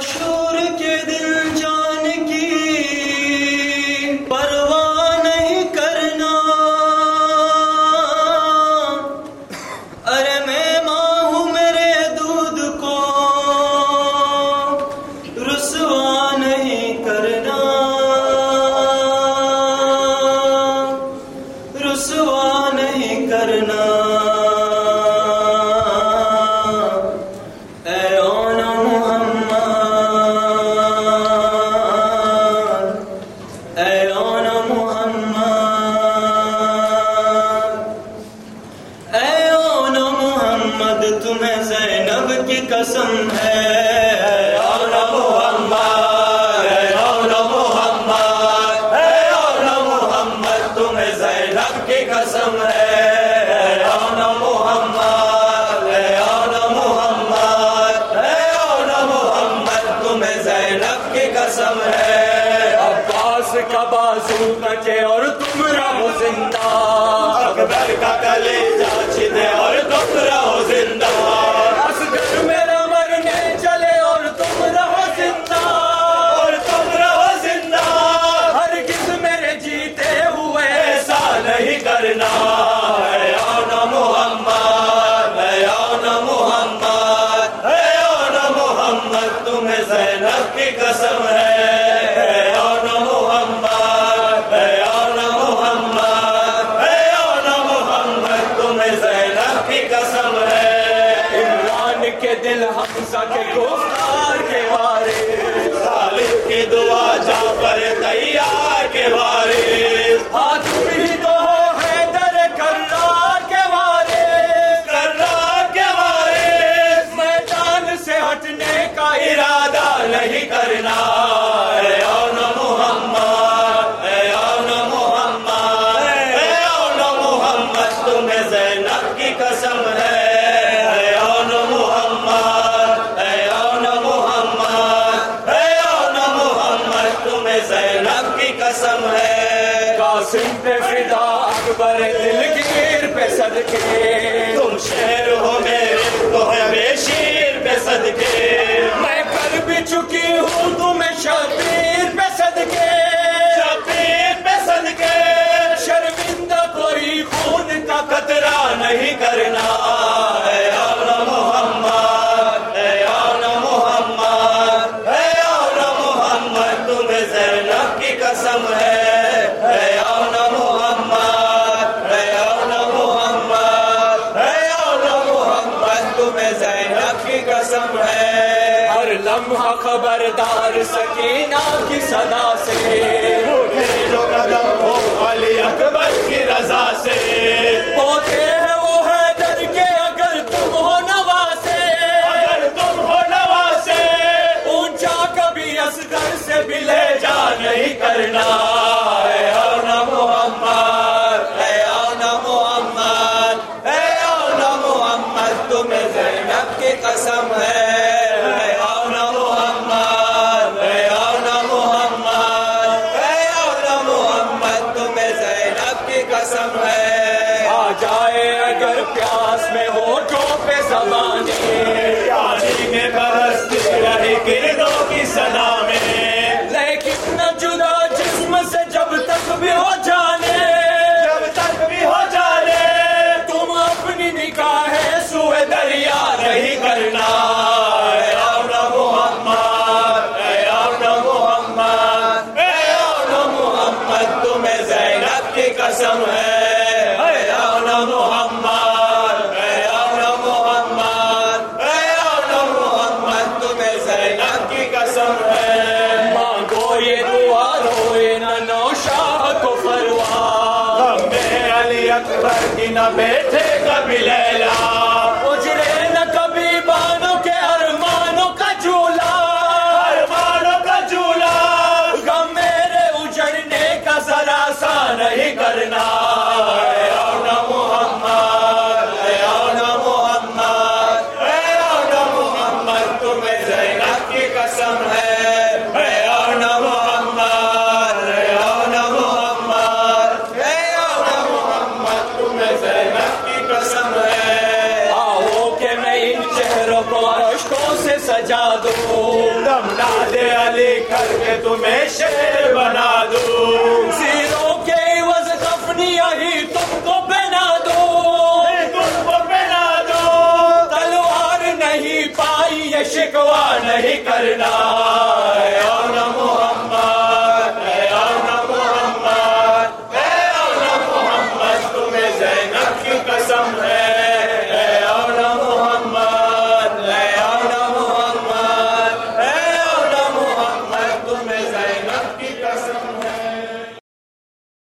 معشور کے دل جان کی پرواہ نہیں کرنا، ارے میں ماں ہوں میرے دودھ کو رسوا نہیں کرنا، رسوا نہیں کرنا۔ تمہیں زینب کی قسم ہے، اے اولا محمد، اے اولا محمد، اے اولا محمد، تمہیں زینب کی قسم ہے، اے اولا محمد، اے اولا محمد، اے اولا محمد، تمہیں زینب کی قسم ہے۔ عباس کا بازو کٹے اور تم رہو زندہ، اکبر کا کلیجہ چھنے اور تم رہو زندہ، اصغر میرا مرنے چلے اور تم رہو زندہ، اور تم رہو زندہ، ہرگز میرے جیتے ہوئے ایسا نہیں کرنا، اے اولا محمد، اے اولا محمد، اے اولا محمد، تمہیں زینب کی قسم ہے، دل حمزہ کے گفتار کے وارث، خالد کی دعا جعفر طیار کے وارث، ہاتھ بھی تو ہو حیدر کرار کے وارث، کرار کے وارث، میدان سے ہٹنے کا ارادہ نہیں کرنا، اے اولا محمد، اے اولا محمد، اے اولا محمد، تمہیں زینب کی قسم ہے، زینب کی قسم ہے۔ قاسم پہ فدا اکبر دلگیر پہ صدقے، تم شیر ہو میرے تو ہے بے شیر پہ صدقے، میں کر بھی چکی ہوں تمہیں شبیر پہ صدقے، شبیر پہ صدقے، شرمندہ کوئی خون کا قطرہ نہیں کرنا، اے اولا محمد، اے اولا محمد، اے اولا محمد، تمہیں زینب کی قسم ہے، اے اولا محمد، اے اولا محمد، اے اولا محمد، تمہیں زینب کی قسم ہے۔ ہر لمحہ خبردار سکینہ کی صدا سے، اٹھے جو قدم ہو علی اکبر کی رضا سے، ہوتے ہیں وہ حیدر کے اگر تم ہو نواسے، اگر تم ہو نواسے، اونچا کبھی اصغر سے بھی لے جا نہیں کرنا، اے اولا محمد، اے اولا محمد، اے اولا محمد، تمہیں زینب کی قسم ہے، اے اولا محمد، اے اولا محمد، اے اولا محمد، تمہیں زینب کی قسم ہے۔ آ جائے اگر پیاس میں ہونٹوں پہ زبانی، یاری میں برستی رہی گردوں کی صدا میں، لیکن نہ جدا جسم سے جب تک بھی ہو جانے، جب تک بھی ہو جانے، تم اپنی نگاہیں سوئے دریا نہیں کرنا، اے اولا محمد، اے اولا محمد، اے اولا محمد، تمہیں زینب کی قسم ہے، اے اولا محمد، اے اولا محمد، اے اولا محمد، تمہیں زینب کی قسم ہے۔ مانگو یہ دعا روئے نہ نوشاہ کو پرواہ، غم میں علی اکبر کی نہ بیٹھے کبھی لیلا، اجڑے نہ کبھی بانوں کے ارمانوں کا جھولا، ارمانوں کا جھولا، غم میرے اجڑنے کا ذرا سا نہیں کرنا، اے اولا محمد، اے اولا محمد، اے اولا محمد، تمہیں زینب کی قسم ہے، اے اولا محمد، اے اولا محمد، اے اولا محمد، تمہیں زینب کی قسم ہے۔ کر کے تمہیں شیر بنا دوں. زیروں کے عوض کفنیاں ہی تم کو پہنا دو، تم کو پہنا دو. تلوار نہیں پائی یہ شکوہ نہیں کرنا.